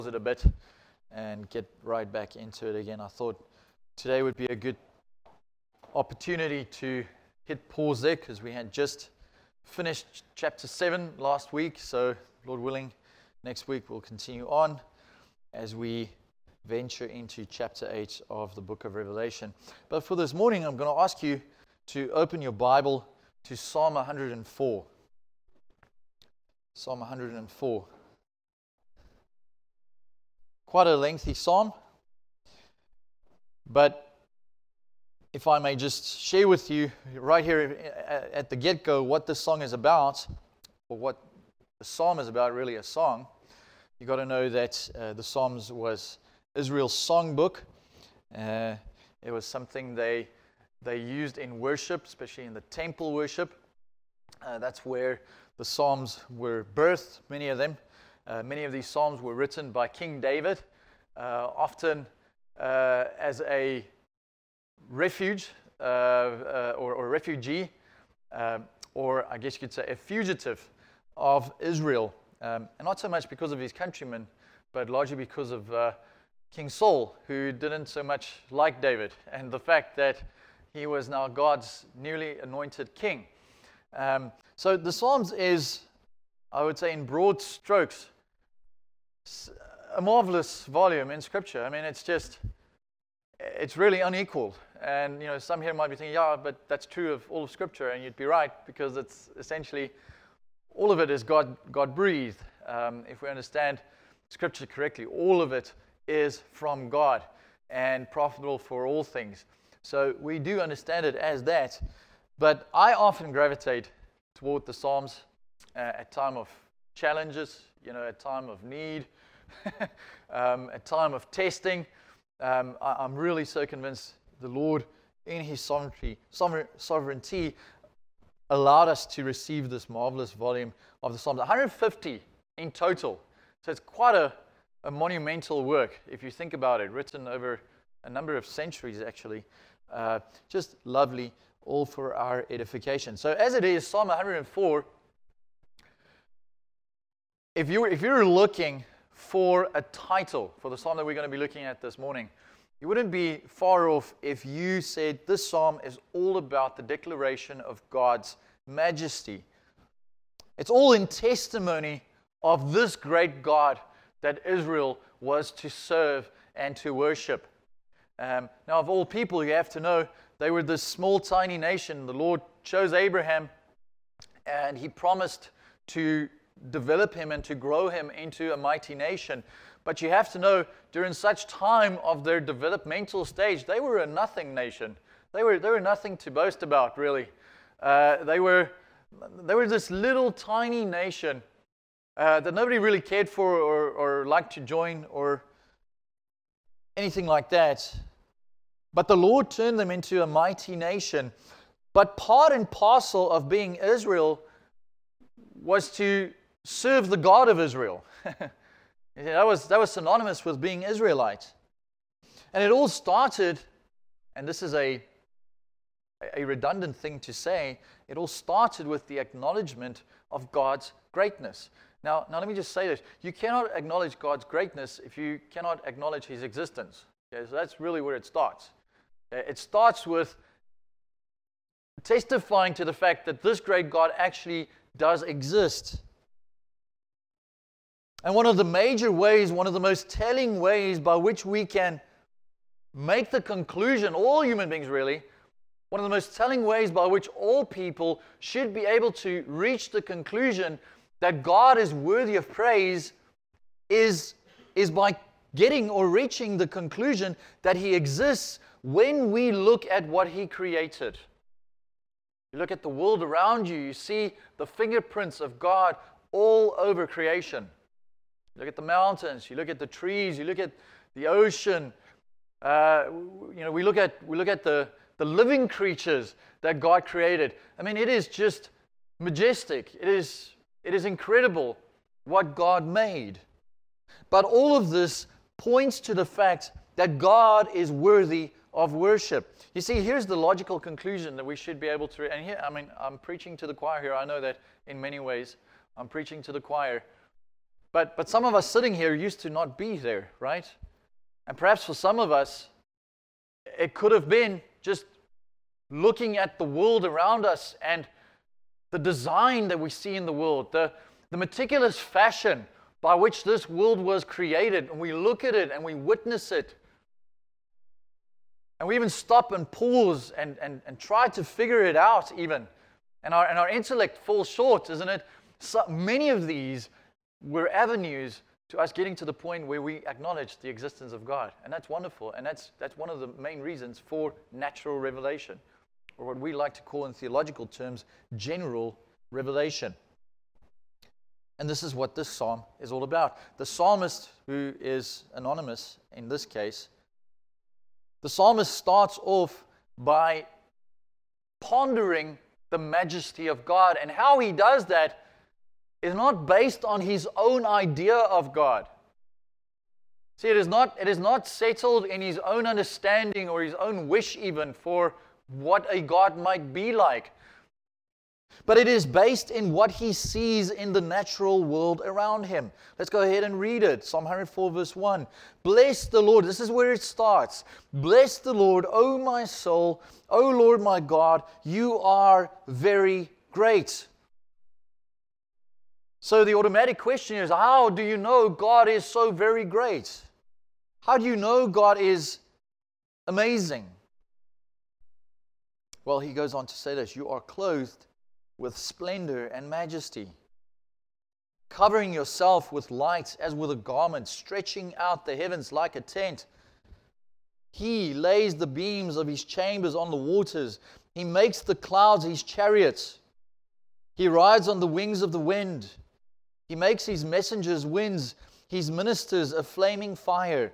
it a bit and get right back into it again. I thought today would be a good opportunity to hit pause there because we had just finished chapter 7 last week. So, Lord willing, next week we'll continue on as we venture into chapter 8 of the book of Revelation. But for this morning, I'm going to ask you to open your Bible to Psalm 104. Psalm 104. Quite a lengthy psalm, but if I may just share with you right here at the get-go what this song is about, or what the psalm is about, really a song. You got to know that the Psalms was Israel's songbook. It was something they used in worship, especially in the temple worship. That's where the Psalms were birthed, many of them. Many of these Psalms were written by King David, often as a refuge or refugee, or I guess you could say a fugitive of Israel. And not so much because of his countrymen, but largely because of King Saul, who didn't so much like David, and the fact that he was now God's newly anointed king. So the Psalms is, I would say in broad strokes, a marvelous volume in Scripture. I mean, it's really unequaled. And, some here might be thinking, yeah, but that's true of all of Scripture, and you'd be right, because it's essentially, all of it is God-breathed. If we understand Scripture correctly, all of it is from God and profitable for all things. So we do understand it as that, but I often gravitate toward the Psalms at time of challenges, at time of need, at time of testing. I'm really so convinced the Lord, in His sovereignty, allowed us to receive this marvelous volume of the Psalms. 150 in total. So it's quite a monumental work, if you think about it, written over a number of centuries, actually. Just lovely, all for our edification. So as it is, Psalm 104, if you're looking for a title for the psalm that we're going to be looking at this morning, you wouldn't be far off if you said this psalm is all about the declaration of God's majesty. It's all in testimony of this great God that Israel was to serve and to worship. Now, of all people, you have to know, they were this small, tiny nation. The Lord chose Abraham, and He promised to develop him and to grow him into a mighty nation. But you have to know, during such time of their developmental stage, they were a nothing nation. They were nothing to boast about, really. They were this little tiny nation that nobody really cared for or liked to join or anything like that. But the Lord turned them into a mighty nation. But part and parcel of being Israel was to serve the God of Israel. That was synonymous with being Israelite. And it all started, and this is a redundant thing to say, it all started with the acknowledgement of God's greatness. Now let me just say this. You cannot acknowledge God's greatness if you cannot acknowledge His existence. Okay, so that's really where it starts. It starts with testifying to the fact that this great God actually does exist. And one of the major ways, one of the most telling ways by which we can make the conclusion, all human beings really, one of the most telling ways by which all people should be able to reach the conclusion that God is worthy of praise is by getting or reaching the conclusion that He exists when we look at what He created. You look at the world around you, you see the fingerprints of God all over creation. You look at the mountains, you look at the trees, you look at the ocean. We look at the living creatures that God created. I mean, it is just majestic. It is incredible what God made. But all of this points to the fact that God is worthy of worship. You see, here's the logical conclusion that we should be able to, and here, I'm preaching to the choir here. I know that in many ways I'm preaching to the choir. But some of us sitting here used to not be there, right? And perhaps for some of us, it could have been just looking at the world around us and the design that we see in the world, the meticulous fashion by which this world was created, and we look at it and we witness it. And we even stop and pause and try to figure it out even. And our intellect falls short, isn't it? So many of these were avenues to us getting to the point where we acknowledge the existence of God. And that's wonderful. And that's one of the main reasons for natural revelation, or what we like to call in theological terms, general revelation. And this is what this psalm is all about. The psalmist, who is anonymous in this case, the psalmist starts off by pondering the majesty of God. And how he does that is not based on his own idea of God. See, it is not settled in his own understanding or his own wish even for what a God might be like. But it is based in what he sees in the natural world around him. Let's go ahead and read it. Psalm 104 verse 1. Bless the Lord. This is where it starts. Bless the Lord, O my soul. O Lord my God, you are very great. So the automatic question is, how do you know God is so very great? How do you know God is amazing? Well, he goes on to say this. You are clothed with splendor and majesty, covering yourself with light as with a garment, stretching out the heavens like a tent. He lays the beams of his chambers on the waters. He makes the clouds his chariots. He rides on the wings of the wind. He makes his messengers winds, his ministers a flaming fire.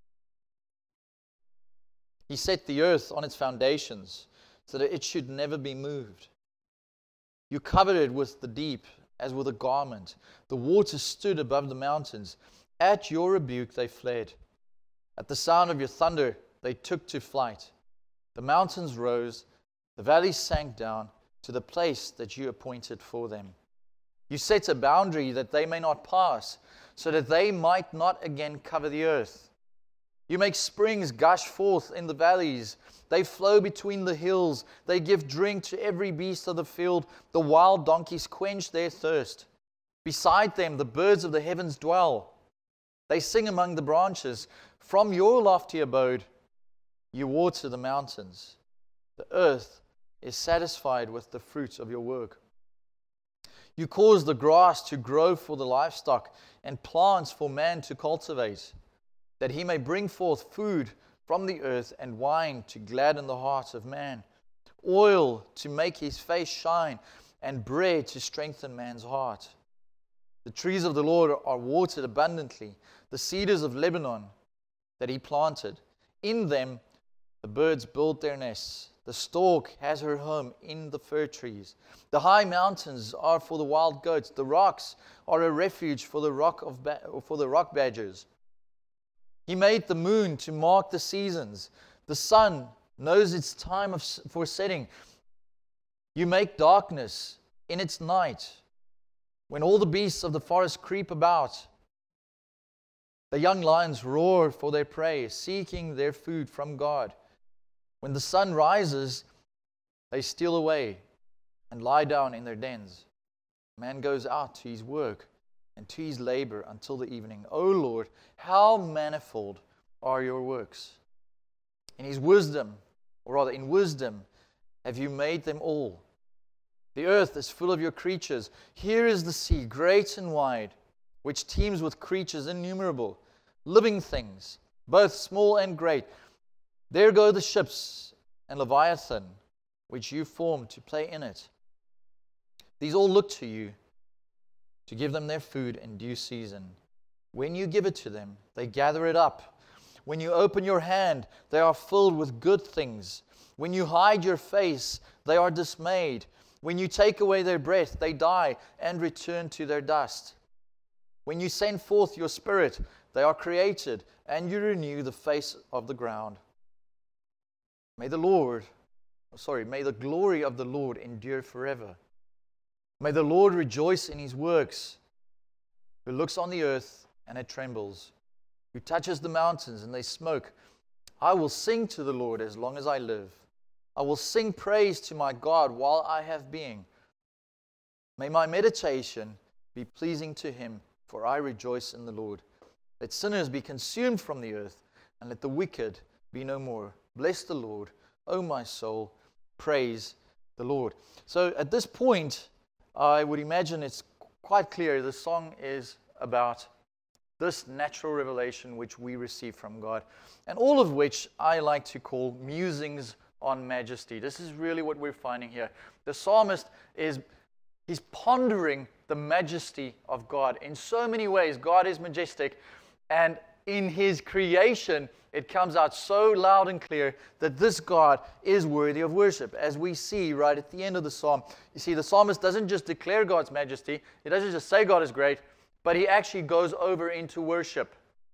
He set the earth on its foundations so that it should never be moved. You covered it with the deep as with a garment. The waters stood above the mountains. At your rebuke they fled. At the sound of your thunder they took to flight. The mountains rose, the valleys sank down to the place that you appointed for them. You set a boundary that they may not pass, so that they might not again cover the earth. You make springs gush forth in the valleys. They flow between the hills. They give drink to every beast of the field. The wild donkeys quench their thirst. Beside them, the birds of the heavens dwell. They sing among the branches. From your lofty abode, you water the mountains. The earth is satisfied with the fruits of your work. You cause the grass to grow for the livestock and plants for man to cultivate, that he may bring forth food from the earth and wine to gladden the heart of man, oil to make his face shine, and bread to strengthen man's heart. The trees of the Lord are watered abundantly, the cedars of Lebanon that he planted. In them the birds build their nests. The stork has her home in the fir trees. The high mountains are for the wild goats. The rocks are a refuge for the rock badgers. He made the moon to mark the seasons. The sun knows its time for setting. You make darkness in its night. When all the beasts of the forest creep about, the young lions roar for their prey, seeking their food from God. When the sun rises, they steal away and lie down in their dens. Man goes out to his work and to his labor until the evening. O Lord, how manifold are your works. In wisdom, have you made them all. The earth is full of your creatures. Here is the sea, great and wide, which teems with creatures innumerable, living things, both small and great. There go the ships and Leviathan, which you formed to play in it. These all look to you to give them their food in due season. When you give it to them, they gather it up. When you open your hand, they are filled with good things. When you hide your face, they are dismayed. When you take away their breath, they die and return to their dust. When you send forth your spirit, they are created, and you renew the face of the ground. May the glory of the Lord endure forever. May the Lord rejoice in his works. who looks on the earth and it trembles, who touches the mountains and they smoke. I will sing to the Lord as long as I live. I will sing praise to my God while I have being. May my meditation be pleasing to Him, for I rejoice in the Lord. Let sinners be consumed from the earth, and let the wicked be no more. Bless the Lord, O my soul, praise the Lord. So at this point, I would imagine it's quite clear the song is about this natural revelation which we receive from God, and all of which I like to call musings on majesty. This is really what we're finding here. The psalmist he's pondering the majesty of God. In so many ways, God is majestic, and in His creation, it comes out so loud and clear that this God is worthy of worship. As we see right at the end of the psalm, you see, the psalmist doesn't just declare God's majesty, he doesn't just say God is great, but he actually goes over into worship.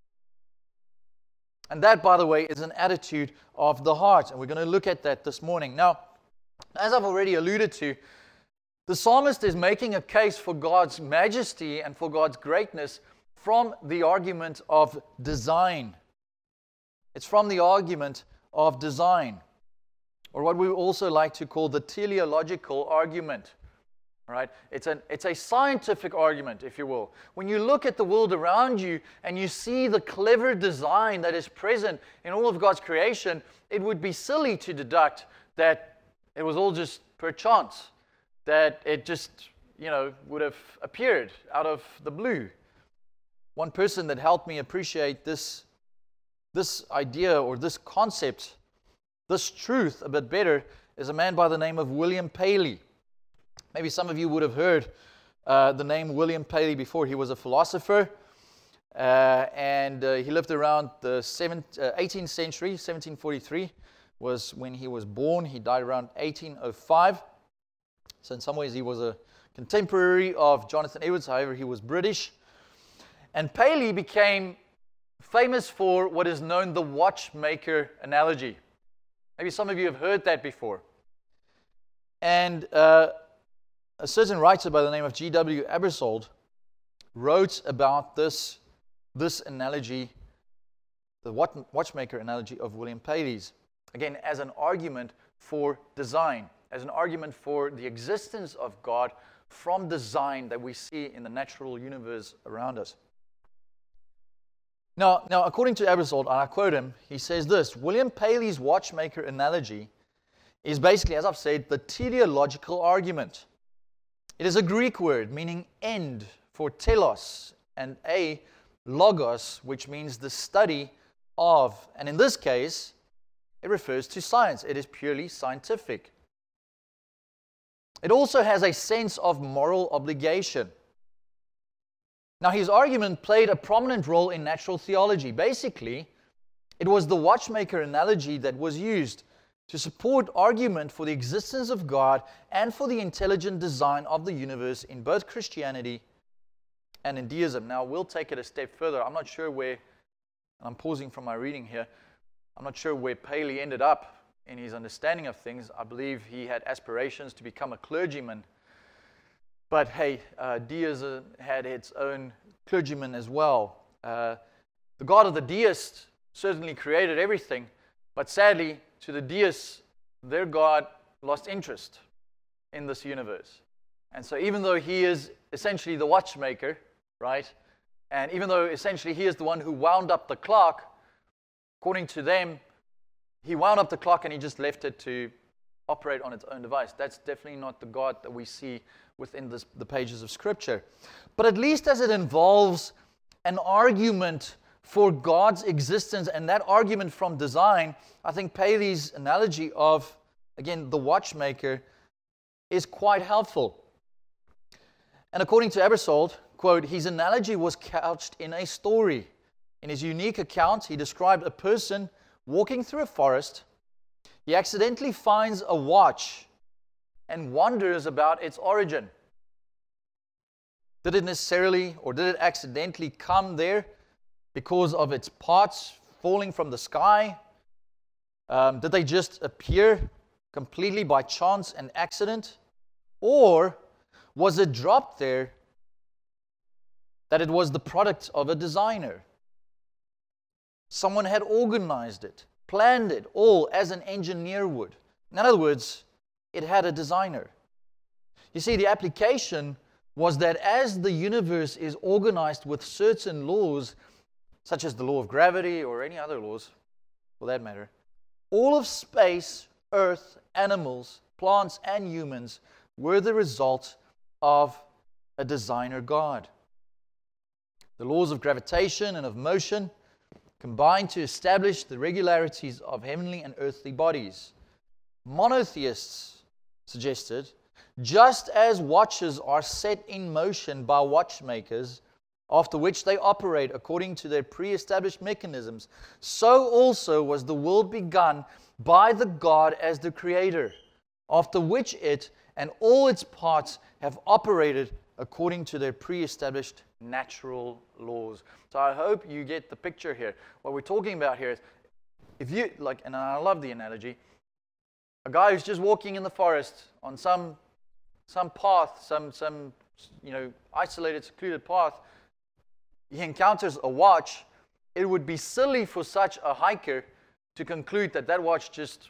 And that, by the way, is an attitude of the heart, and we're going to look at that this morning. Now, as I've already alluded to, the psalmist is making a case for God's majesty and for God's greatness from the argument of design. It's from the argument of design, or what we also like to call the teleological argument. Right? It's a scientific argument, if you will. When you look at the world around you and you see the clever design that is present in all of God's creation, it would be silly to deduct that it was all just per chance, that it just, would have appeared out of the blue. One person that helped me appreciate this idea or this concept, this truth a bit better, is a man by the name of William Paley. Maybe some of you would have heard the name William Paley before. He was a philosopher, and he lived around the 18th century. 1743 was when he was born. He died around 1805. So in some ways he was a contemporary of Jonathan Edwards. However, he was British. And Paley became famous for what is known the watchmaker analogy. Maybe some of you have heard that before. And a certain writer by the name of G.W. Abersold wrote about this analogy, the watchmaker analogy of William Paley's, again, as an argument for design, as an argument for the existence of God from design that we see in the natural universe around us. Now, according to Abersold, and I quote him, he says this: William Paley's watchmaker analogy is basically, as I've said, the teleological argument. It is a Greek word meaning end for telos, and a logos, which means the study of. And in this case, it refers to science. It is purely scientific. It also has a sense of moral obligation. Now, his argument played a prominent role in natural theology. Basically, it was the watchmaker analogy that was used to support argument for the existence of God and for the intelligent design of the universe in both Christianity and in deism. Now, we'll take it a step further. I'm not sure where, I'm pausing from my reading here, I'm not sure where Paley ended up in his understanding of things. I believe he had aspirations to become a clergyman. But hey, deism had its own clergymen as well. The God of the deists certainly created everything, but sadly, to the deists, their God lost interest in this universe. And so even though he is essentially the watchmaker, right, and even though essentially he is the one who wound up the clock, according to them, he wound up the clock and he just left it to operate on its own device. That's definitely not the God that we see within the pages of Scripture. But at least as it involves an argument for God's existence, and that argument from design, I think Paley's analogy of, again, the watchmaker is quite helpful. And according to Abersold, quote, his analogy was couched in a story. In his unique account, he described a person walking through a forest. He accidentally finds a watch and wonders about its origin. Did it necessarily, or did it accidentally come there because of its parts falling from the sky? Did they just appear completely by chance and accident? Or was it dropped there that it was the product of a designer. Someone had organized it, planned it all as an engineer would. In other words, it had a designer. You see, the application was that as the universe is organized with certain laws, such as the law of gravity or any other laws for that matter, all of space, earth, animals, plants, and humans were the result of a designer God. The laws of gravitation and of motion combined to establish the regularities of heavenly and earthly bodies. Monotheists suggested, just as watches are set in motion by watchmakers, after which they operate according to their pre-established mechanisms, so also was the world begun by the God as the Creator, after which it and all its parts have operated according to their pre-established natural laws. So I hope you get the picture here. What we're talking about here is, if you, like, and I love the analogy, a guy who's just walking in the forest on some path, some isolated, secluded path, he encounters a watch. It would be silly for such a hiker to conclude that that watch just,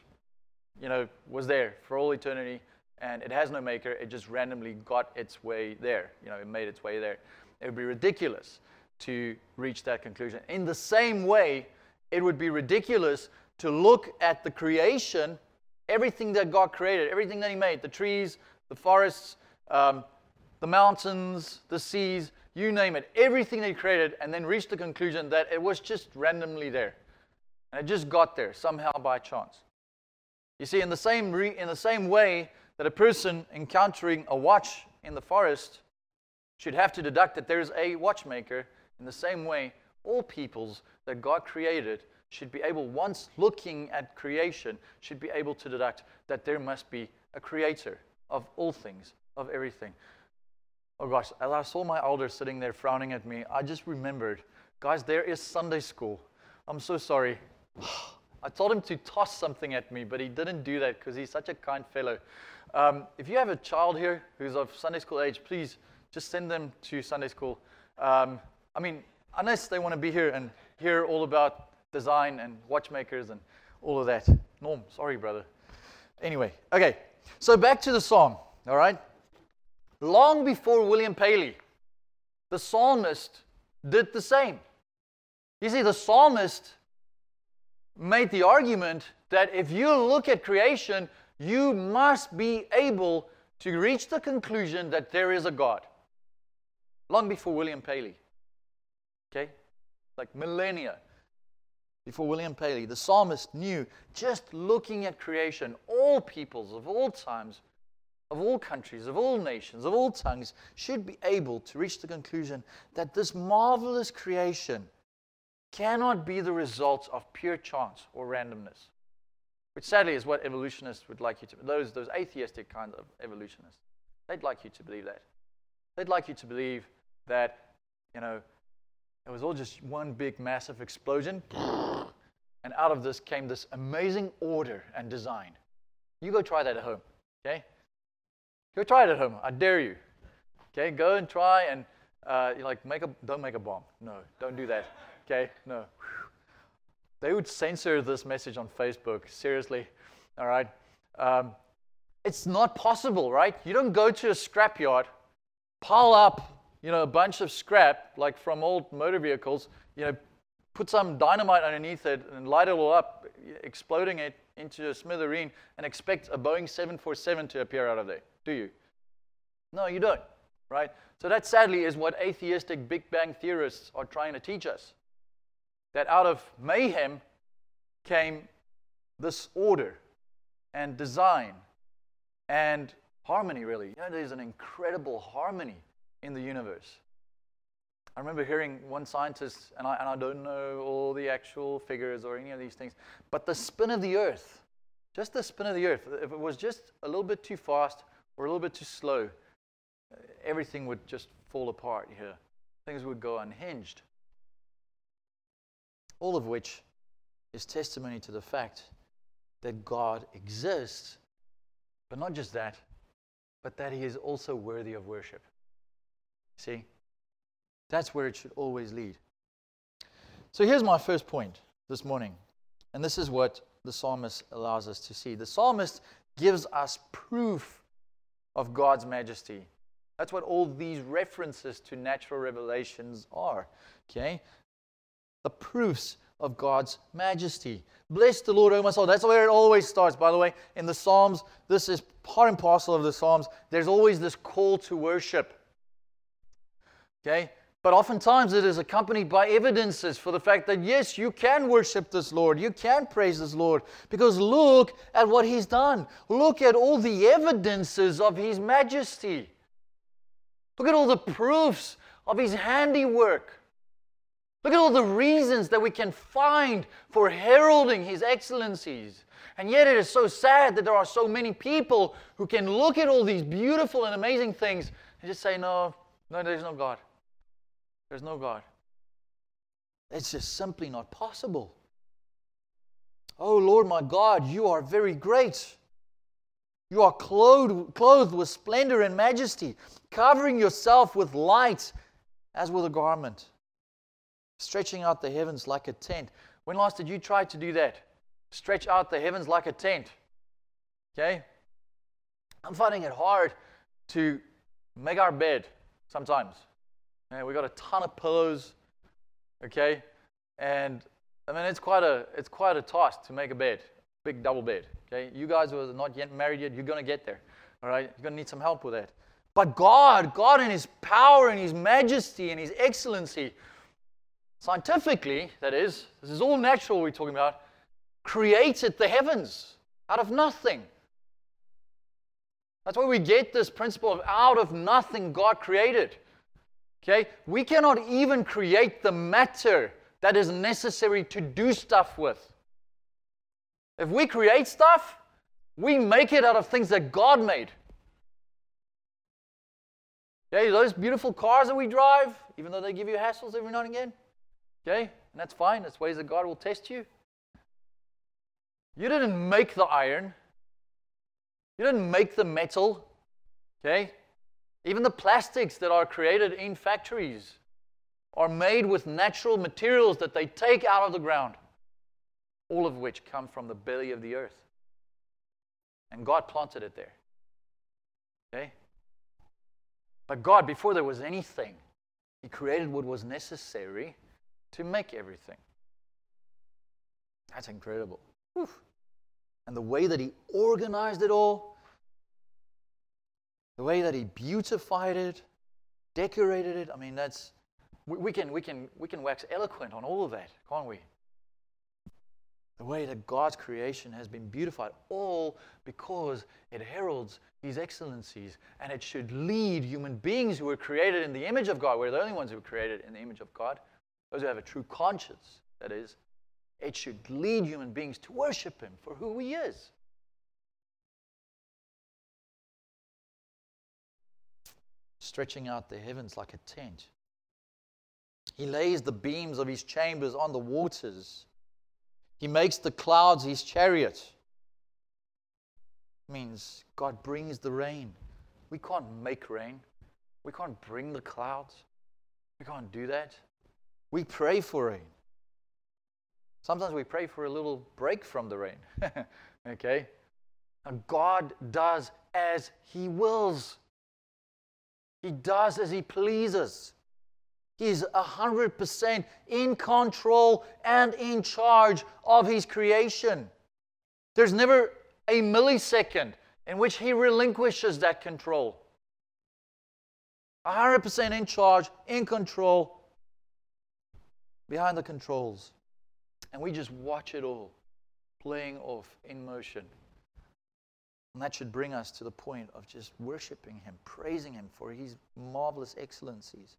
was there for all eternity and it has no maker. It just randomly got its way there. It made its way there. It would be ridiculous to reach that conclusion. In the same way, it would be ridiculous to look at the creation, everything that God created, everything that He made, the trees, the forests, the mountains, the seas, you name it, everything that He created, and then reach the conclusion that it was just randomly there. And it just got there somehow by chance. You see, in the same way that a person encountering a watch in the forest should have to deduct that there's a watchmaker, in the same way, all peoples that God created should be able, once looking at creation, should be able to deduct that there must be a creator of all things, of everything. Oh gosh, as I saw my elders sitting there frowning at me, I just remembered, guys, there is Sunday school. I'm so sorry. I told him to toss something at me, but he didn't do that because he's such a kind fellow. If you have a child here who's of Sunday school age, please just send them to Sunday school. Unless they want to be here and hear all about design and watchmakers and all of that. Norm, sorry, brother. Anyway, okay. So back to the psalm, all right? Long before William Paley, the psalmist did the same. You see, the psalmist made the argument that if you look at creation, you must be able to reach the conclusion that there is a God. Long before William Paley. Okay? Like millennia before William Paley. The psalmist knew, just looking at creation, all peoples of all times, of all countries, of all nations, of all tongues, should be able to reach the conclusion that this marvelous creation cannot be the result of pure chance or randomness. Which sadly is what evolutionists would like you to, those atheistic kinds of evolutionists, they'd like you to believe that. They'd like you to believe that, it was all just one big massive explosion, and out of this came this amazing order and design. You go try that at home, okay? Go try it at home, I dare you. Okay, go and try and don't make a bomb. No, don't do that. Okay, no. They would censor this message on Facebook, seriously. All right? It's not possible, right? You don't go to a scrapyard, pile up, a bunch of scrap, like from old motor vehicles, put some dynamite underneath it and light it all up, exploding it into a smithereen, and expect a Boeing 747 to appear out of there, do you? No, you don't, right? So that sadly is what atheistic Big Bang theorists are trying to teach us. That out of mayhem came this order and design and harmony, really. There's an incredible harmony in the universe. I remember hearing one scientist, and I don't know all the actual figures or any of these things, but the spin of the Earth, just the spin of the Earth, if it was just a little bit too fast or a little bit too slow, everything would just fall apart here. Things would go unhinged. All of which is testimony to the fact that God exists, but not just that, but that He is also worthy of worship. See? That's where it should always lead. So here's my first point this morning. And this is what the psalmist allows us to see. The psalmist gives us proof of God's majesty. That's what all these references to natural revelations are. Okay? The proofs of God's majesty. Bless the Lord, O my soul. That's where it always starts, by the way. In the Psalms, this is part and parcel of the Psalms. There's always this call to worship. Okay? But oftentimes it is accompanied by evidences for the fact that, yes, you can worship this Lord. You can praise this Lord. Because look at what He's done. Look at all the evidences of His majesty. Look at all the proofs of His handiwork. Look at all the reasons that we can find for heralding His excellencies. And yet it is so sad that there are so many people who can look at all these beautiful and amazing things and just say, no, there's no God. There's no God. It's just simply not possible. Oh Lord my God, you are very great. You are clothed with splendor and majesty, covering yourself with light as with a garment, stretching out the heavens like a tent. When last did you try to do that? Stretch out the heavens like a tent. Okay? I'm finding it hard to make our bed sometimes. We got a ton of pillows, okay? And I mean, it's quite a task to make a bed, big double bed, okay? You guys who are not yet married yet, you're going to get there, all right? You're going to need some help with that. But God in His power and His majesty and His excellency, scientifically, that is, this is all natural we're talking about, created the heavens out of nothing. That's why we get this principle of out of nothing God created. Okay? We cannot even create the matter that is necessary to do stuff with. If we create stuff, we make it out of things that God made. Okay? Those beautiful cars that we drive, even though they give you hassles every now and again, okay? And that's fine. That's ways that God will test you. You didn't make the iron. You didn't make the metal. Okay? Even the plastics that are created in factories are made with natural materials that they take out of the ground, all of which come from the belly of the earth. And God planted it there. Okay? But God, before there was anything, He created what was necessary to make everything. That's incredible. Whew. And the way that He organized it all, the way that He beautified it, decorated it, I mean, that's we can wax eloquent on all of that, can't we? The way that God's creation has been beautified, all because it heralds His excellencies, and it should lead human beings who were created in the image of God. We're the only ones who were created in the image of God. Those who have a true conscience, that is. It should lead human beings to worship Him for who He is. Stretching out the heavens like a tent. He lays the beams of His chambers on the waters. He makes the clouds His chariot. Means God brings the rain. We can't make rain. We can't bring the clouds. We can't do that. We pray for rain. Sometimes we pray for a little break from the rain. Okay? And God does as He wills. He does as He pleases. He is 100% in control and in charge of His creation. There's never a millisecond in which He relinquishes that control. 100% in charge, in control, behind the controls. And we just watch it all playing off in motion. And that should bring us to the point of just worshiping Him, praising Him for His marvelous excellencies.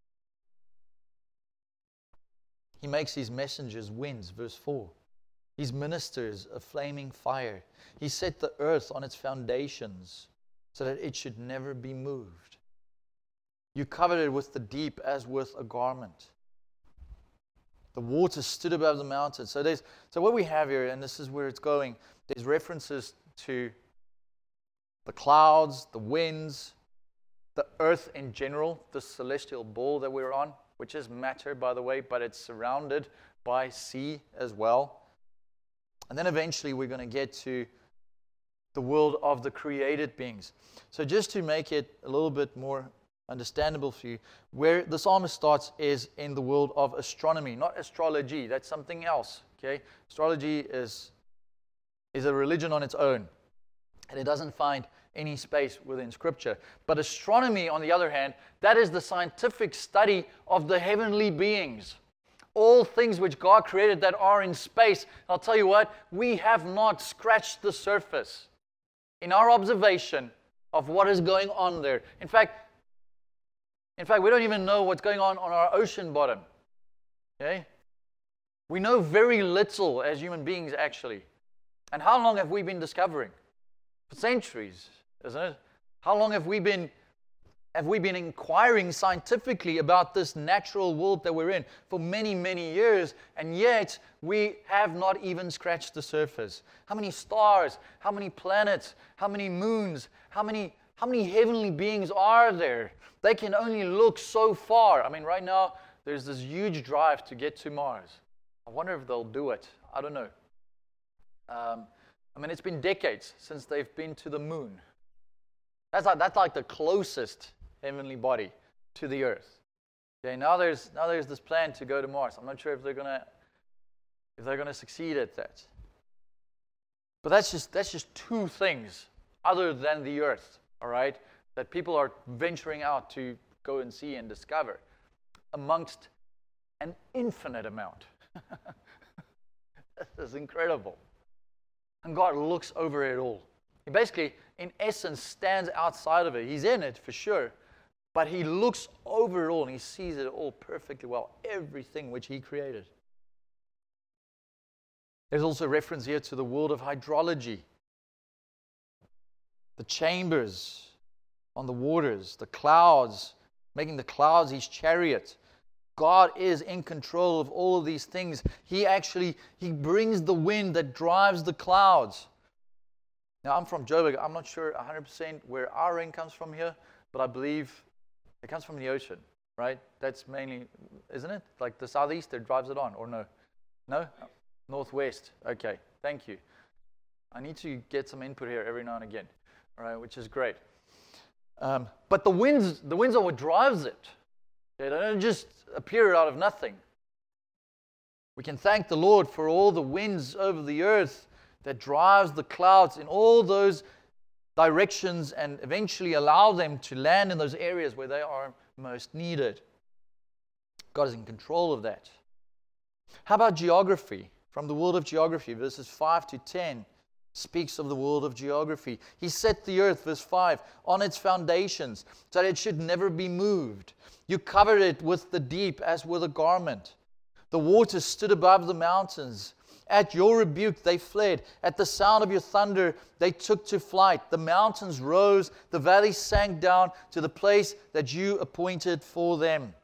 He makes His messengers winds, verse 4. His ministers a flaming fire. He set the earth on its foundations so that it should never be moved. You covered it with the deep as with a garment. The waters stood above the mountains. So what we have here, and this is where it's going, there's references to the clouds, the winds, the earth in general, the celestial ball that we're on. which is matter, by the way, but it's surrounded by sea as well. And then eventually we're going to get to the world of the created beings. So just to make it a little bit more understandable for you, where the psalmist starts is in the world of astronomy, not astrology. That's something else. Okay, astrology is a religion on its own, and it doesn't find any space within Scripture. But astronomy, on the other hand, that is the scientific study of the heavenly beings. All things which God created that are in space. I'll tell you what, we have not scratched the surface in our observation of what is going on there. In fact, we don't even know what's going on our ocean bottom. Okay? We know very little as human beings, actually. And how long have we been discovering? For centuries, isn't it? How long have we been inquiring scientifically about this natural world that we're in? For many, many years, and yet we have not even scratched the surface. How many stars, how many planets, how many moons, how many heavenly beings are there? They can only look so far. I mean, right now, there's this huge drive to get to Mars. I wonder if they'll do it. I don't know. It's been decades since they've been to the moon. That's like the closest heavenly body to the Earth. Okay, now there's this plan to go to Mars. I'm not sure if they're gonna succeed at that. But that's just two things other than the Earth, all right, that people are venturing out to go and see and discover, amongst an infinite amount. This is incredible. And God looks over it all. He basically, in essence, stands outside of it. He's in it for sure, but he looks over it all and he sees it all perfectly well, everything which he created. There's also reference here to the world of hydrology, the chambers on the waters, the clouds, making the clouds his chariot. God is in control of all of these things. He brings the wind that drives the clouds. Now, I'm from Joburg. I'm not sure 100% where our rain comes from here, but I believe it comes from the ocean, right? That's mainly, isn't it? Like the southeast that drives it on, or no? No? Northwest. Okay, thank you. I need to get some input here every now and again, all right, which is great. But the winds are what drives it. They don't just appear out of nothing. We can thank the Lord for all the winds over the earth that drives the clouds in all those directions and eventually allow them to land in those areas where they are most needed. God is in control of that. How about geography? From the world of geography, verses 5 to 10 speaks of the world of geography. He set the earth, verse 5, on its foundations, so that it should never be moved. You covered it with the deep as with a garment. The waters stood above the mountains. At your rebuke they fled. At the sound of your thunder they took to flight. The mountains rose, the valleys sank down to the place that you appointed for them.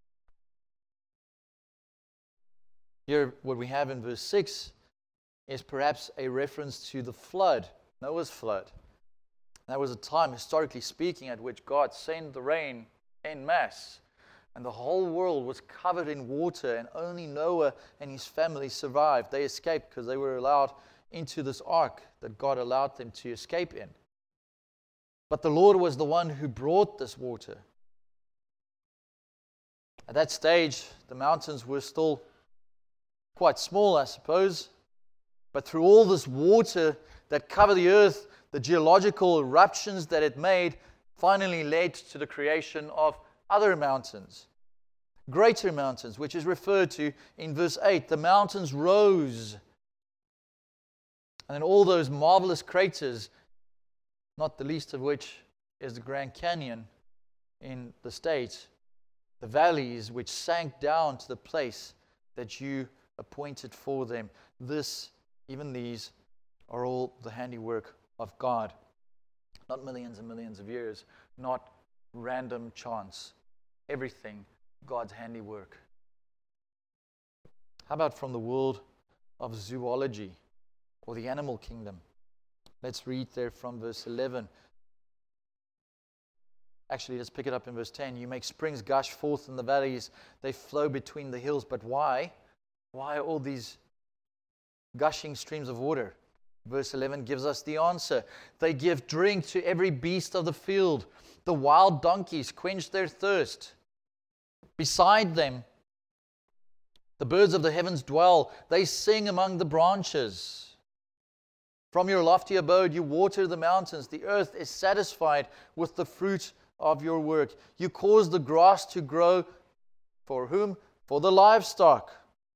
Here, what we have in verse 6 is perhaps a reference to the flood, Noah's flood. That was a time, historically speaking, at which God sent the rain en masse, and the whole world was covered in water, and only Noah and his family survived. They escaped because they were allowed into this ark that God allowed them to escape in. But the Lord was the one who brought this water. At that stage, the mountains were still quite small, I suppose. But through all this water that covered the earth, the geological eruptions that it made finally led to the creation of other mountains, greater mountains, which is referred to in verse 8. The mountains rose. And then all those marvelous craters, not the least of which is the Grand Canyon in the States, the valleys which sank down to the place that you appointed for them. Even these are all the handiwork of God. Not millions and millions of years, not random chance. Everything God's handiwork. How about from the world of zoology or the animal kingdom? Let's read there from verse 11. Actually, let's pick it up in verse 10. You make springs gush forth in the valleys. They flow between the hills. But why? Why all these gushing streams of water? Verse 11 gives us the answer. They give drink to every beast of the field. The wild donkeys quench their thirst. Beside them, the birds of the heavens dwell. They sing among the branches. From your lofty abode, you water the mountains. The earth is satisfied with the fruit of your work. You cause the grass to grow. For whom? For the livestock.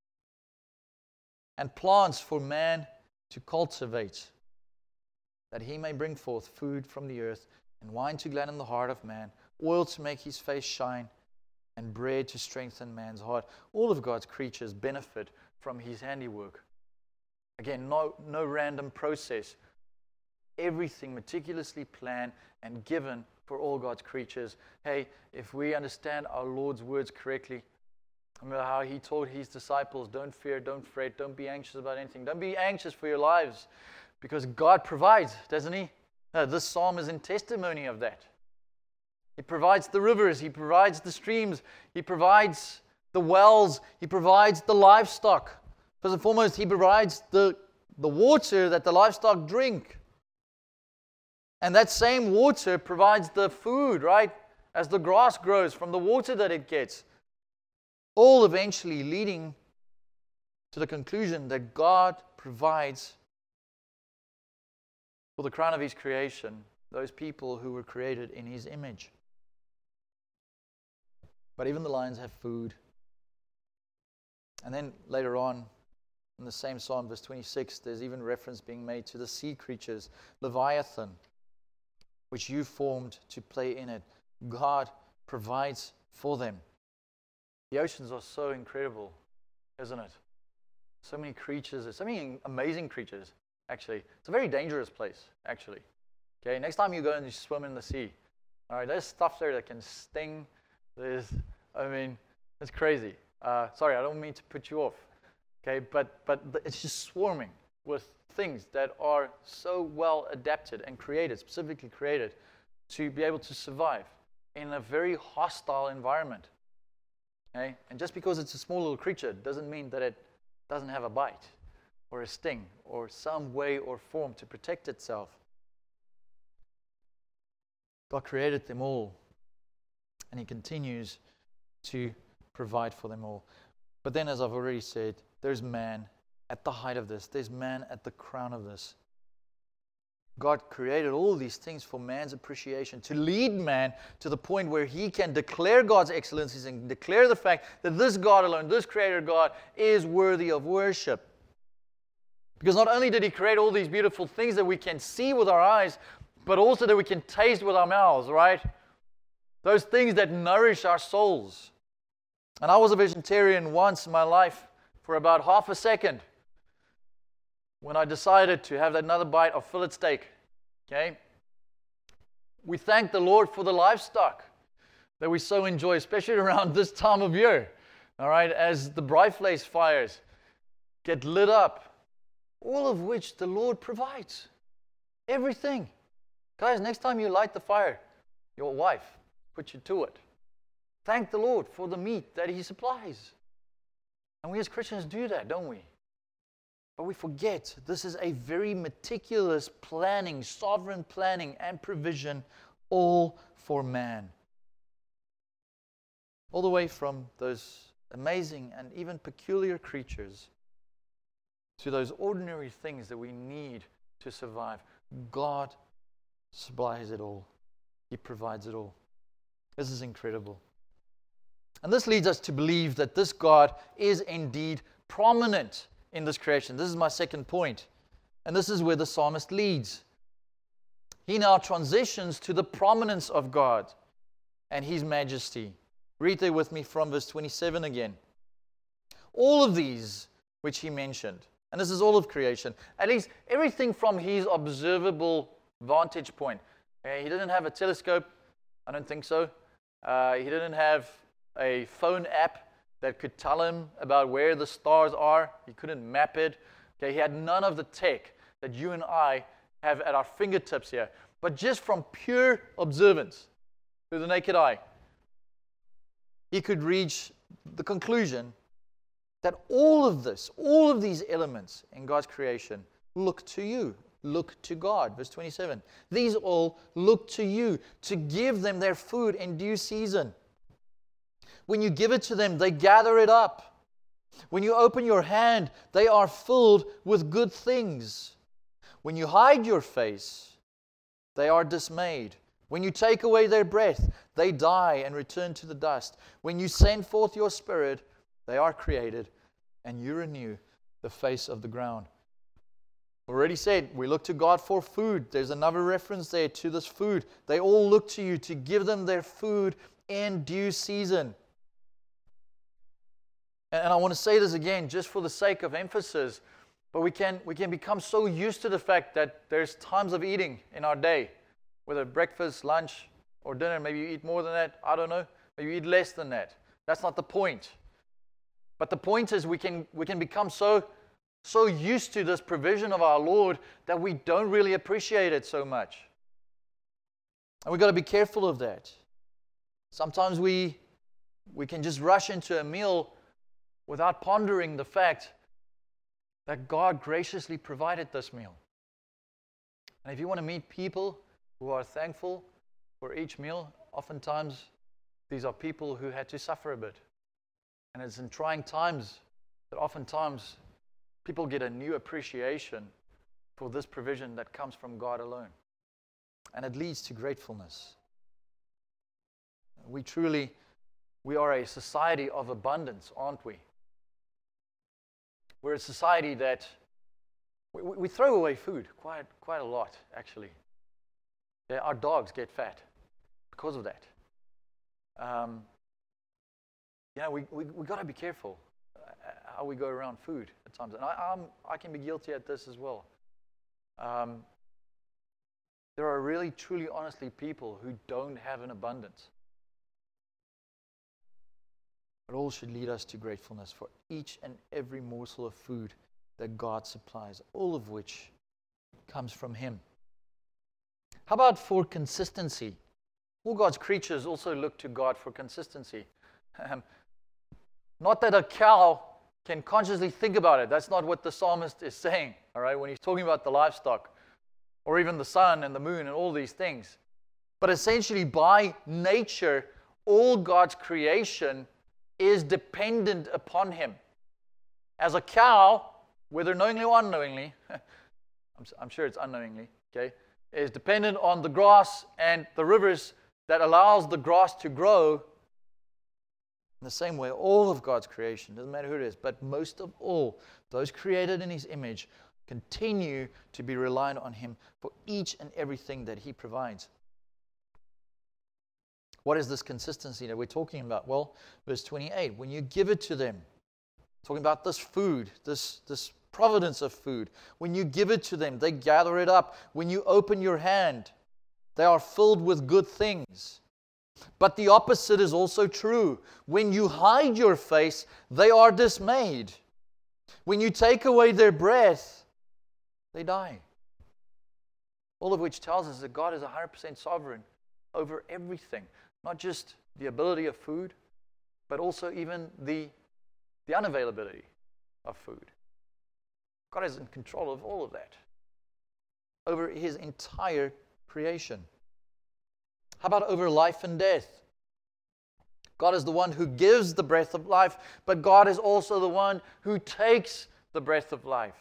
And plants for man to cultivate, that he may bring forth food from the earth, and wine to gladden the heart of man, oil to make his face shine, and bread to strengthen man's heart. All of God's creatures benefit from his handiwork. Again, no random process. Everything meticulously planned and given for all God's creatures. Hey, if we understand our Lord's words correctly, remember how he told his disciples, don't fear, don't fret, don't be anxious about anything. Don't be anxious for your lives, because God provides, doesn't he? This psalm is in testimony of that. He provides the rivers, he provides the streams, he provides the wells, he provides the livestock. First and foremost, he provides the water that the livestock drink. And that same water provides the food, right? As the grass grows from the water that it gets. All eventually leading to the conclusion that God provides for the crown of his creation, those people who were created in his image. But even the lions have food. And then later on, in the same psalm, verse 26, there's even reference being made to the sea creatures, Leviathan, which you formed to play in it. God provides for them. The oceans are so incredible, isn't it? So many creatures, so many amazing creatures, actually. It's a very dangerous place, actually. Okay, next time you go and you swim in the sea, all right, there's stuff there that can sting. It's crazy. Sorry, I don't mean to put you off. Okay, but it's just swarming with things that are so well adapted and created, specifically created, to be able to survive in a very hostile environment. Okay? And just because it's a small little creature doesn't mean that it doesn't have a bite or a sting or some way or form to protect itself. God created them all, and he continues to provide for them all. But then, as I've already said, there's man at the height of this. There's man at the crown of this. God created all these things for man's appreciation, to lead man to the point where he can declare God's excellencies and declare the fact that this God alone, this Creator God, is worthy of worship. Because not only did he create all these beautiful things that we can see with our eyes, but also that we can taste with our mouths, right? Those things that nourish our souls. And I was a vegetarian once in my life for about half a second, when I decided to have another bite of fillet steak. Okay? We thank the Lord for the livestock that we so enjoy, especially around this time of year. All right, as the Bryflace fires get lit up, all of which the Lord provides. Everything. Guys, next time you light the fire, your wife puts you to it. Thank the Lord for the meat that he supplies. And we as Christians do that, don't we? But we forget this is a very meticulous planning, sovereign planning and provision, all for man. All the way from those amazing and even peculiar creatures to those ordinary things that we need to survive. God supplies it all. He provides it all. This is incredible. And this leads us to believe that this God is indeed prominent in this creation. This is my second point. And this is where the psalmist leads. He now transitions to the prominence of God and his majesty. Read there with me from verse 27 again. All of these which he mentioned, and this is all of creation, at least everything from his observable vantage point. He didn't have a telescope. I don't think so. He didn't have a phone app that could tell him about where the stars are. He couldn't map it. Okay, he had none of the tech that you and I have at our fingertips here. But just from pure observance, to the naked eye, he could reach the conclusion that all of this, all of these elements in God's creation look to you, look to God. Verse 27. These all look to you to give them their food in due season. When you give it to them, they gather it up. When you open your hand, they are filled with good things. When you hide your face, they are dismayed. When you take away their breath, they die and return to the dust. When you send forth your Spirit, they are created, and you renew the face of the ground. Already said, we look to God for food. There's another reference there to this food. They all look to you to give them their food in due season. And I want to say this again, just for the sake of emphasis, but we can become so used to the fact that there's times of eating in our day, whether breakfast, lunch, or dinner. Maybe you eat more than that. I don't know. Maybe you eat less than that. That's not the point. But the point is we can become so used to this provision of our Lord that we don't really appreciate it so much. And we've got to be careful of that. Sometimes we can just rush into a meal without pondering the fact that God graciously provided this meal. And if you want to meet people who are thankful for each meal, oftentimes these are people who had to suffer a bit. And it's in trying times that oftentimes people get a new appreciation for this provision that comes from God alone. And it leads to gratefulness. We are a society of abundance, aren't we? We're a society that we throw away food quite a lot, actually. Yeah, our dogs get fat because of that. We got to be careful how we go around food at times, and I can be guilty at this as well. There are really, truly, honestly people who don't have an abundance. It all should lead us to gratefulness for each and every morsel of food that God supplies, all of which comes from Him. How about for consistency? All God's creatures also look to God for consistency. Not that a cow can consciously think about it. That's not what the psalmist is saying, all right, when he's talking about the livestock, or even the sun and the moon and all these things. But essentially, by nature, all God's creation is dependent upon Him. As a cow, whether knowingly or unknowingly, I'm sure it's unknowingly, okay, is dependent on the grass and the rivers that allows the grass to grow. In the same way, all of God's creation, doesn't matter who it is, but most of all, those created in His image continue to be reliant on Him for each and everything that He provides. What is this consistency that we're talking about? Well, verse 28, when you give it to them, talking about this food, this providence of food, when you give it to them, they gather it up. When you open your hand, they are filled with good things. But the opposite is also true. When you hide your face, they are dismayed. When you take away their breath, they die. All of which tells us that God is 100% sovereign over everything. Not just the ability of food, but also even the unavailability of food. God is in control of all of that, over His entire creation. How about over life and death? God is the one who gives the breath of life, but God is also the one who takes the breath of life.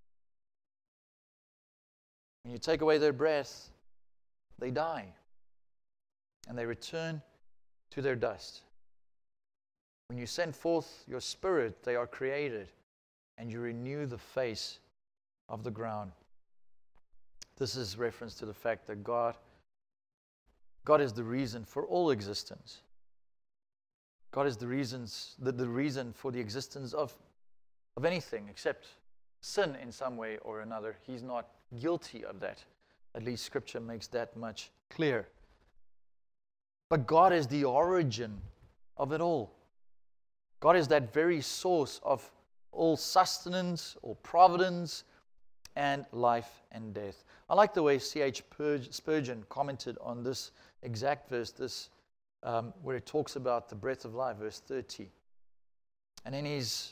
When you take away their breath, they die. And they return to their dust. When you send forth your Spirit, they are created, and you renew the face of the ground. This is reference to the fact that God is the reason for all existence. God is the reason for the existence of anything except sin in some way or another. He's not guilty of that. At least Scripture makes that much clear. But God is the origin of it all. God is that very source of all sustenance, all providence, and life and death. I like the way C.H. Spurgeon commented on this exact verse, this where it talks about the breath of life, verse 30. And in his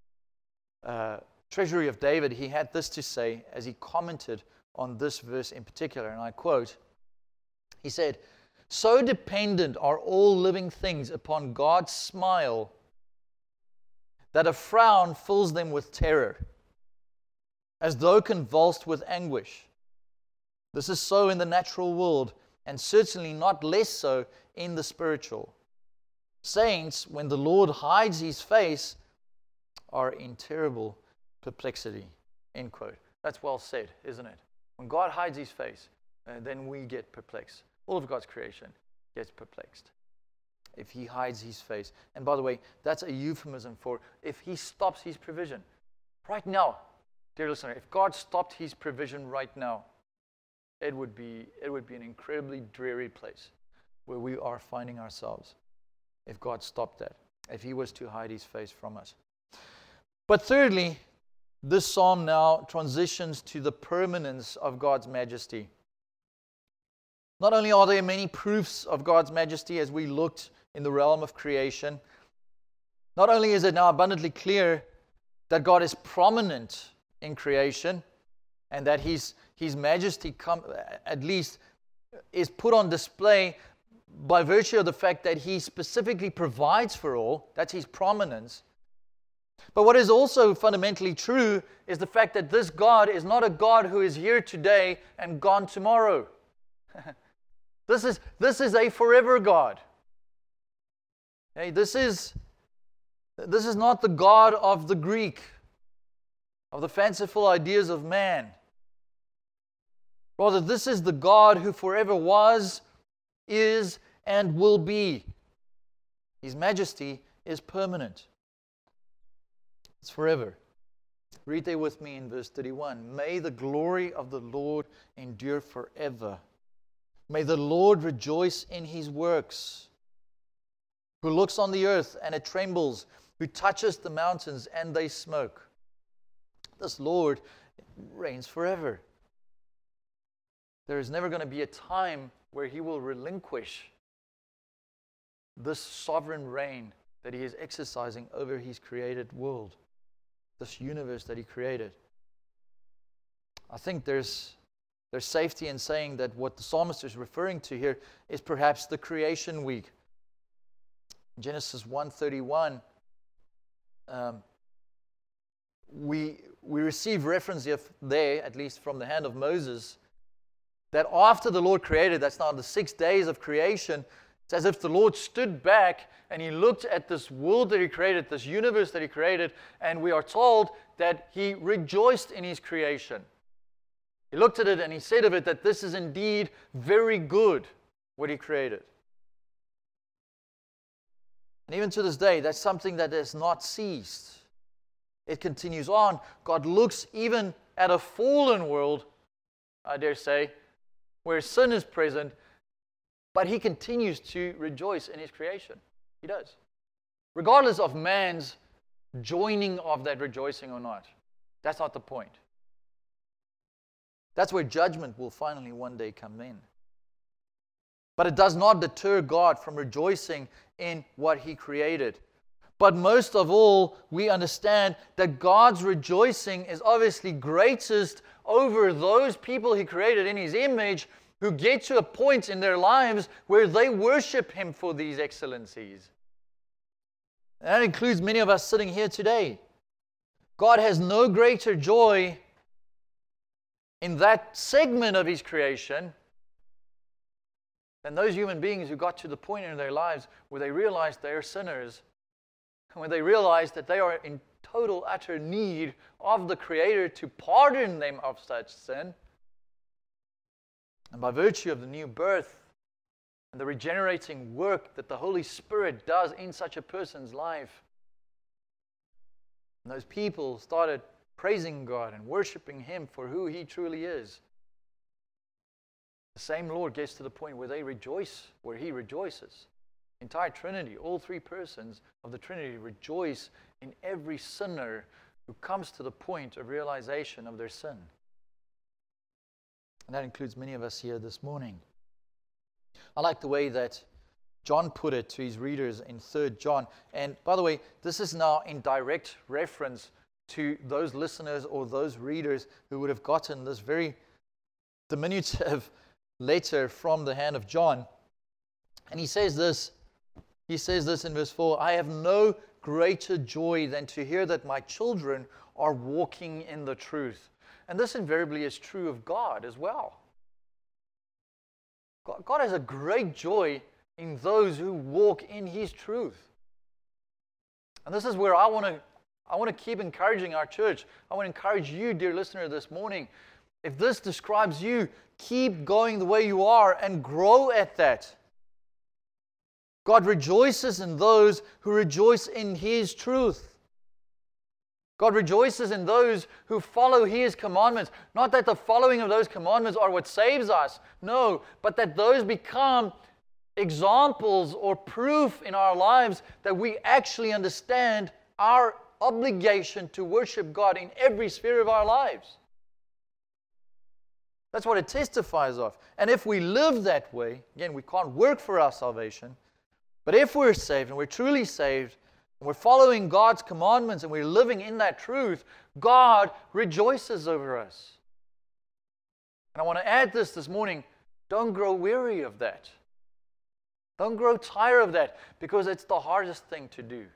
Treasury of David, he had this to say as he commented on this verse in particular, and I quote, he said, "So dependent are all living things upon God's smile that a frown fills them with terror, as though convulsed with anguish. This is so in the natural world, and certainly not less so in the spiritual. Saints, when the Lord hides his face, are in terrible perplexity." End quote. That's well said, isn't it? When God hides his face, then we get perplexed. All of God's creation gets perplexed if he hides his face. And by the way, that's a euphemism for if he stops his provision. Right now, dear listener, if God stopped his provision right now, it would be an incredibly dreary place where we are finding ourselves if God stopped that, if he was to hide his face from us. But thirdly, this psalm now transitions to the permanence of God's majesty. Not only are there many proofs of God's majesty as we looked in the realm of creation, not only is it now abundantly clear that God is prominent in creation and that his majesty at least is put on display by virtue of the fact that he specifically provides for all. That's his prominence. But what is also fundamentally true is the fact that this God is not a God who is here today and gone tomorrow. This is a forever God. Hey, this is not the God of the Greek, of the fanciful ideas of man. Rather, this is the God who forever was, is, and will be. His majesty is permanent. It's forever. Read there with me in verse 31. "May the glory of the Lord endure forever. May the Lord rejoice in his works. Who looks on the earth and it trembles, who touches the mountains and they smoke." This Lord reigns forever. There is never going to be a time where he will relinquish this sovereign reign that he is exercising over his created world, this universe that he created. I think there's safety in saying that what the psalmist is referring to here is perhaps the creation week. In Genesis 1:31, we receive reference there, at least from the hand of Moses, that after the Lord created, that's now the 6 days of creation, it's as if the Lord stood back and he looked at this world that he created, this universe that he created, and we are told that he rejoiced in his creation. He looked at it and he said of it that this is indeed very good, what he created. And even to this day, that's something that has not ceased. It continues on. God looks even at a fallen world, I dare say, where sin is present, but he continues to rejoice in his creation. He does. Regardless of man's joining of that rejoicing or not. That's not the point. That's where judgment will finally one day come in. But it does not deter God from rejoicing in what he created. But most of all, we understand that God's rejoicing is obviously greatest over those people he created in his image who get to a point in their lives where they worship him for these excellencies. And that includes many of us sitting here today. God has no greater joy in that segment of his creation than those human beings who got to the point in their lives where they realized they are sinners, and when they realized that they are in total, utter need of the Creator to pardon them of such sin. And by virtue of the new birth and the regenerating work that the Holy Spirit does in such a person's life, and those people started praising God and worshiping him for who he truly is. The same Lord gets to the point where they rejoice, where he rejoices. The entire Trinity, all three persons of the Trinity rejoice in every sinner who comes to the point of realization of their sin. And that includes many of us here this morning. I like the way that John put it to his readers in 3 John. And by the way, this is now in direct reference to those listeners or those readers who would have gotten this very diminutive letter from the hand of John. And he says this in verse 4, I have no greater joy than to hear that my children are walking in the truth. And this invariably is true of God as well. God has a great joy in those who walk in His truth. And this is where I want to keep encouraging our church. I want to encourage you, dear listener, this morning. If this describes you, keep going the way you are and grow at that. God rejoices in those who rejoice in His truth. God rejoices in those who follow His commandments. Not that the following of those commandments are what saves us. No, but that those become examples or proof in our lives that we actually understand our obligation to worship God in every sphere of our lives. That's what it testifies of. And if we live that way, again, we can't work for our salvation, but if we're saved and we're truly saved, and we're following God's commandments and we're living in that truth, God rejoices over us. And I want to add this morning, don't grow weary of that. Don't grow tired of that, because it's the hardest thing to do.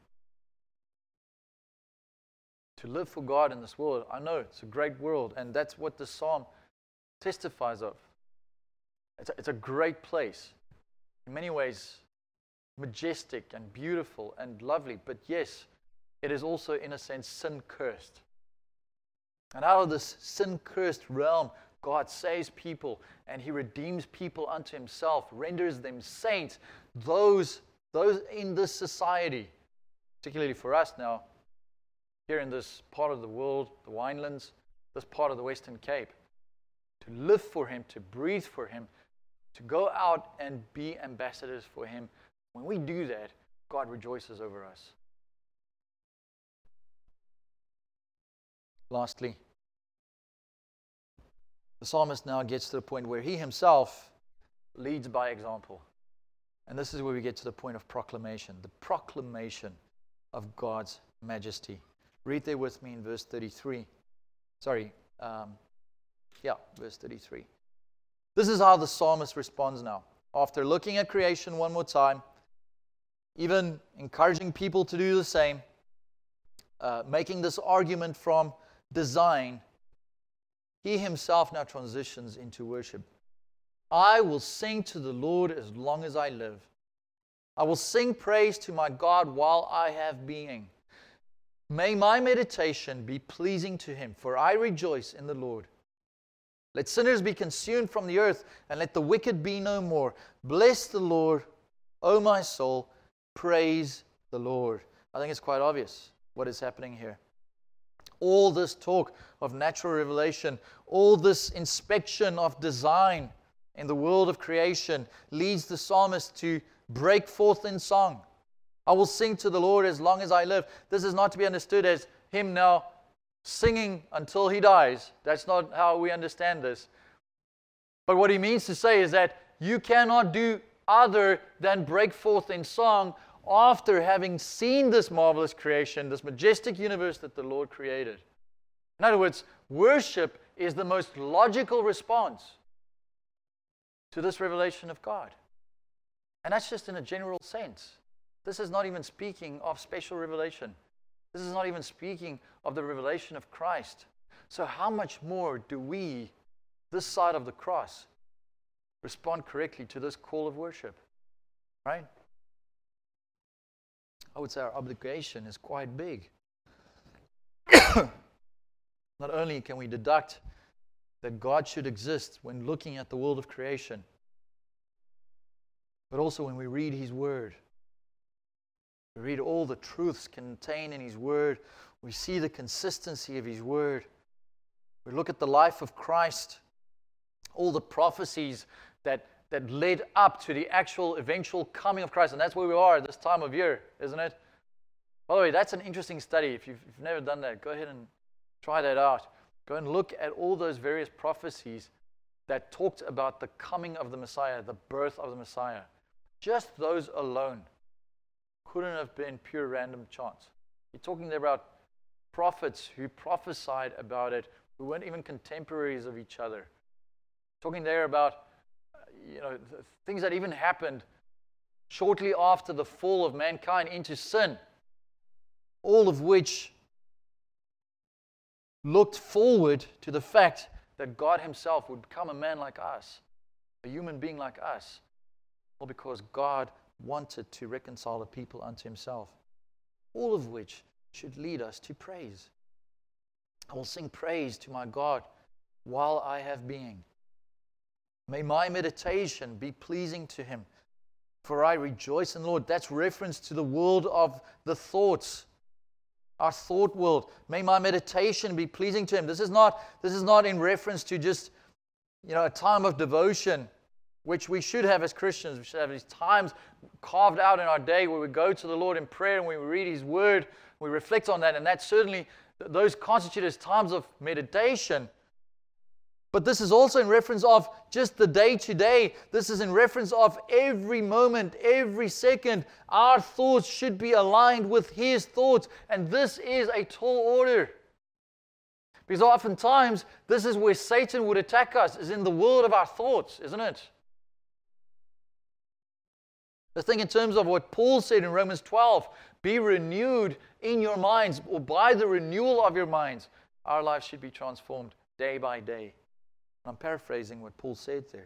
To live for God in this world. I know it's a great world, and that's what this psalm testifies of. It's a great place. In many ways, majestic and beautiful and lovely. But yes, it is also, in a sense, sin-cursed. And out of this sin-cursed realm, God saves people and He redeems people unto Himself, renders them saints. Those in this society, particularly for us now, here in this part of the world, the Winelands, this part of the Western Cape, to live for Him, to breathe for Him, to go out and be ambassadors for Him. When we do that, God rejoices over us. Lastly, the psalmist now gets to the point where he himself leads by example. And this is where we get to the point of proclamation, the proclamation of God's majesty. Read there with me in verse 33. Verse 33. This is how the psalmist responds now. After looking at creation one more time, even encouraging people to do the same, making this argument from design, he himself now transitions into worship. I will sing to the Lord as long as I live. I will sing praise to my God while I have being. May my meditation be pleasing to Him, for I rejoice in the Lord. Let sinners be consumed from the earth, and let the wicked be no more. Bless the Lord, O my soul. Praise the Lord. I think it's quite obvious what is happening here. All this talk of natural revelation, all this inspection of design in the world of creation leads the psalmist to break forth in song. I will sing to the Lord as long as I live. This is not to be understood as him now singing until he dies. That's not how we understand this. But what he means to say is that you cannot do other than break forth in song after having seen this marvelous creation, this majestic universe that the Lord created. In other words, worship is the most logical response to this revelation of God. And that's just in a general sense. This is not even speaking of special revelation. This is not even speaking of the revelation of Christ. So how much more do we, this side of the cross, respond correctly to this call of worship? Right? I would say our obligation is quite big. Not only can we deduct that God should exist when looking at the world of creation, but also when we read His Word. We read all the truths contained in His Word. We see the consistency of His Word. We look at the life of Christ, all the prophecies that led up to the actual eventual coming of Christ. And that's where we are at this time of year, isn't it? By the way, that's an interesting study. If you've never done that, go ahead and try that out. Go and look at all those various prophecies that talked about the coming of the Messiah, the birth of the Messiah. just those alone couldn't have been pure random chance. You're talking there about prophets who prophesied about it, who weren't even contemporaries of each other. Talking there about things that even happened shortly after the fall of mankind into sin, all of which looked forward to the fact that God himself would become a man like us, a human being like us, all because God wanted to reconcile the people unto himself. All of which should lead us to praise. I will sing praise to my God while I have being. May my meditation be pleasing to him, for I rejoice in the Lord. That's reference to the world of the thoughts, our thought world. May my meditation be pleasing to him. This is not in reference to just a time of devotion, which we should have as Christians. We should have these times carved out in our day where we go to the Lord in prayer and we read his word, we reflect on that, and that certainly, those constitute as times of meditation. But this is also in reference of just the day-to-day. This is in reference of every moment, every second. Our thoughts should be aligned with his thoughts. And this is a tall order. Because oftentimes, this is where Satan would attack us, is in the world of our thoughts, isn't it? Let's think in terms of what Paul said in Romans 12. Be renewed in your minds, or by the renewal of your minds. Our lives should be transformed day by day. I'm paraphrasing what Paul said there.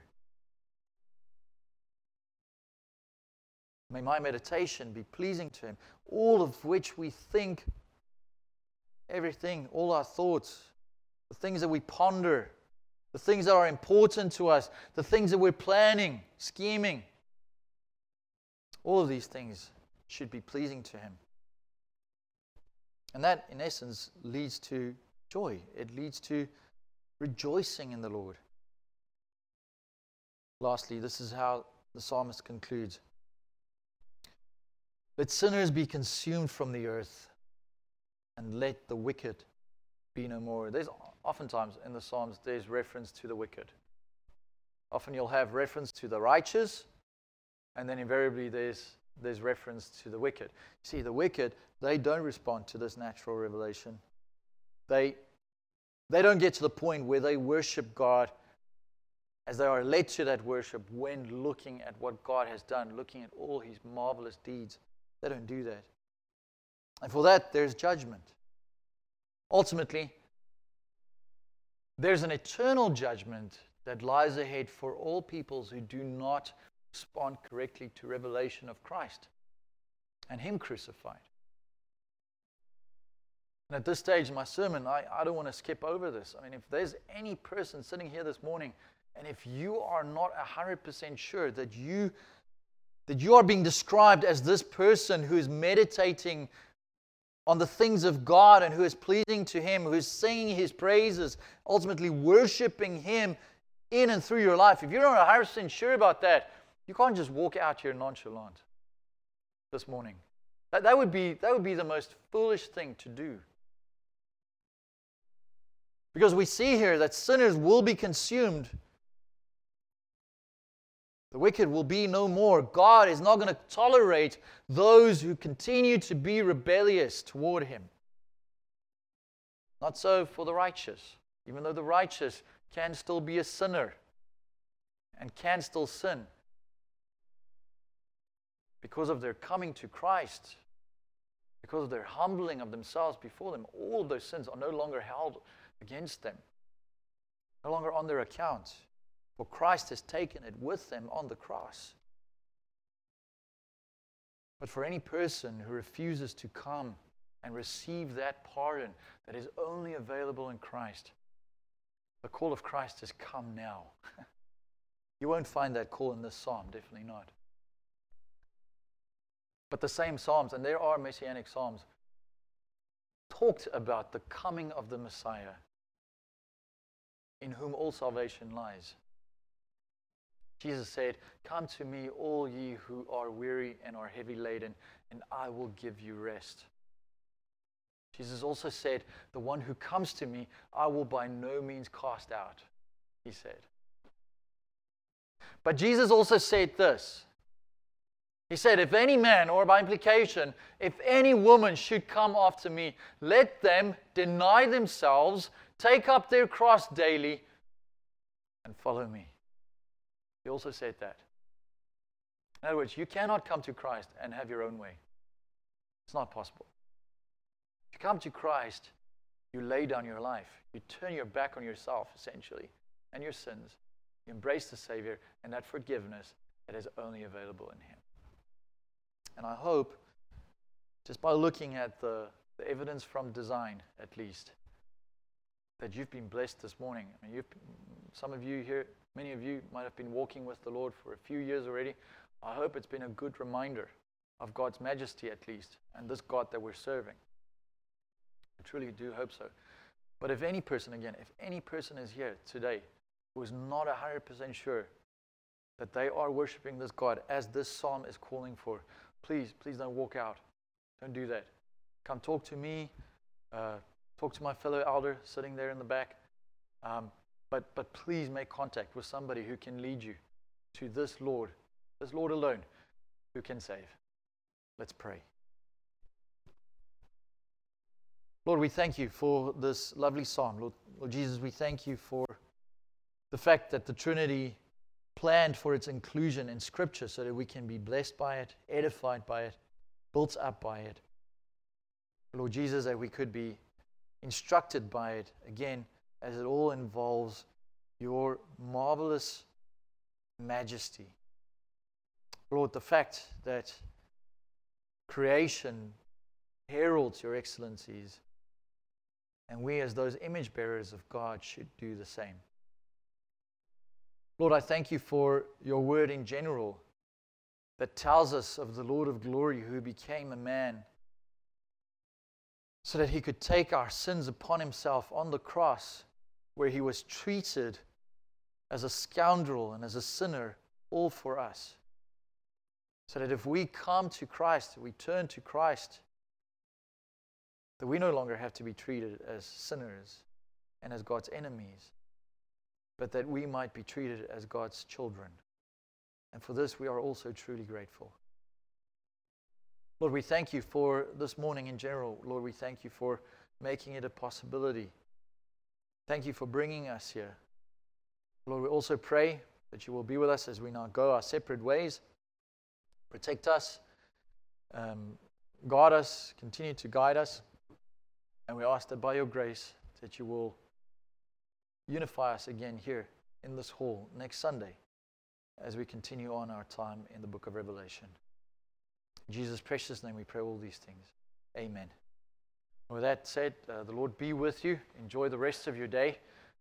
May my meditation be pleasing to him, all of which we think, everything, all our thoughts, the things that we ponder, the things that are important to us, the things that we're planning, scheming, all of these things should be pleasing to him. And that, in essence, leads to joy. It leads to rejoicing in the Lord. Lastly, this is how the psalmist concludes. Let sinners be consumed from the earth, and let the wicked be no more. There's oftentimes in the Psalms, there's reference to the wicked. Often you'll have reference to the righteous, and then invariably there's reference to the wicked. See, the wicked, they don't respond to this natural revelation. They don't get to the point where they worship God as they are led to that worship when looking at what God has done, looking at all his marvelous deeds. They don't do that. And for that, there's judgment. Ultimately, there's an eternal judgment that lies ahead for all peoples who do not respond correctly to revelation of Christ and him crucified. And at this stage in my sermon, I don't want to skip over this. I mean, if there's any person sitting here this morning, and if you are not 100% sure that you are being described as this person who is meditating on the things of God and who is pleasing to him, who is singing his praises, ultimately worshiping him in and through your life, if you're not 100% sure about that, you can't just walk out here nonchalant this morning. That would be the most foolish thing to do. Because we see here that sinners will be consumed. The wicked will be no more. God is not going to tolerate those who continue to be rebellious toward him. Not so for the righteous. Even though the righteous can still be a sinner and can still sin. Because of their coming to Christ, because of their humbling of themselves before them, all of those sins are no longer held against them, no longer on their account, for Christ has taken it with them on the cross. But for any person who refuses to come and receive that pardon that is only available in Christ, the call of Christ has come now. You won't find that call in this psalm, definitely not. But the same psalms, and there are messianic psalms, talked about the coming of the Messiah, in whom all salvation lies. Jesus said, "Come to me, all ye who are weary and are heavy laden, and I will give you rest." Jesus also said, "The one who comes to me, I will by no means cast out," he said. But Jesus also said this, He said, if any man, or by implication, if any woman should come after me, let them deny themselves, take up their cross daily, and follow me. He also said that. In other words, you cannot come to Christ and have your own way. It's not possible. If you come to Christ, you lay down your life. You turn your back on yourself, essentially, and your sins. You embrace the Savior and that forgiveness that is only available in Him. And I hope, just by looking at the evidence from design, at least, that you've been blessed this morning. I mean, some of you here, many of you might have been walking with the Lord for a few years already. I hope it's been a good reminder of God's majesty, at least, and this God that we're serving. I truly do hope so. But if any person is here today who is not 100% sure that they are worshiping this God as this psalm is calling for, please don't walk out. Don't do that. Come talk to me. Talk to my fellow elder sitting there in the back. But please make contact with somebody who can lead you to this Lord alone, who can save. Let's pray. Lord, we thank you for this lovely psalm. Lord Jesus, we thank you for the fact that the Trinity planned for its inclusion in Scripture so that we can be blessed by it, edified by it, built up by it. Lord Jesus, that we could be instructed by it, again, as it all involves your marvelous majesty. Lord, the fact that creation heralds your excellencies, and we as those image bearers of God should do the same. Lord, I thank you for your word in general that tells us of the Lord of glory who became a man so that he could take our sins upon himself on the cross, where he was treated as a scoundrel and as a sinner, all for us. So that if we come to Christ, we turn to Christ, that we no longer have to be treated as sinners and as God's enemies, but that we might be treated as God's children. And for this we are also truly grateful. Lord, we thank you for this morning in general. Lord, we thank you for making it a possibility. Thank you for bringing us here. Lord, we also pray that you will be with us as we now go our separate ways. Protect us, guard us, continue to guide us. And we ask that by your grace that you will unify us again here in this hall next Sunday as we continue on our time in the book of Revelation. In Jesus' precious name we pray all these things. Amen. With that said, the Lord be with you. Enjoy the rest of your day.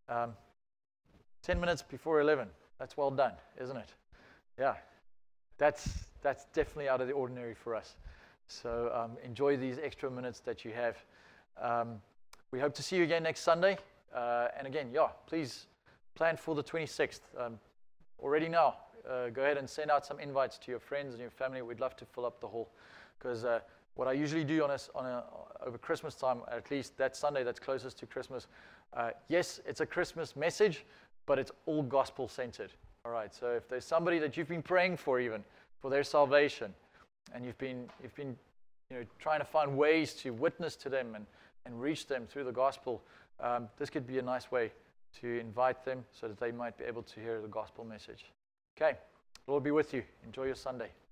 10 minutes before 11. That's well done, isn't it? Yeah. That's definitely out of the ordinary for us. So enjoy these extra minutes that you have. We hope to see you again next Sunday. And again, please plan for the 26th. Already now, go ahead and send out some invites to your friends and your family. We'd love to fill up the hall. Because what I usually do over Christmas time, at least that Sunday that's closest to Christmas, yes, it's a Christmas message, but it's all gospel-centered. All right, so if there's somebody that you've been praying for even, for their salvation, and you've been trying to find ways to witness to them and reach them through the gospel, this could be a nice way to invite them so that they might be able to hear the gospel message. Okay, Lord be with you. Enjoy your Sunday.